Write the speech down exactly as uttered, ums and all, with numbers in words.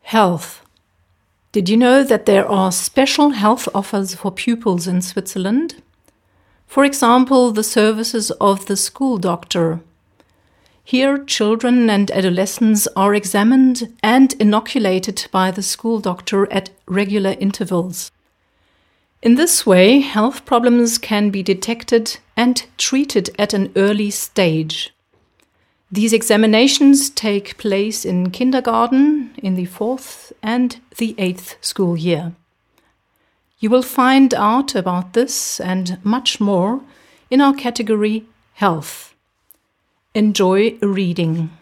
Health. Did you know that there are special health offers for pupils in Switzerland? For example, the services of the school doctor. Here, children and adolescents are examined and inoculated by the school doctor at regular intervals. In this way, health problems can be detected and treated at an early stage. These examinations take place in kindergarten, in the fourth and the eighth school year. You will find out about this and much more in our category Health. Enjoy reading.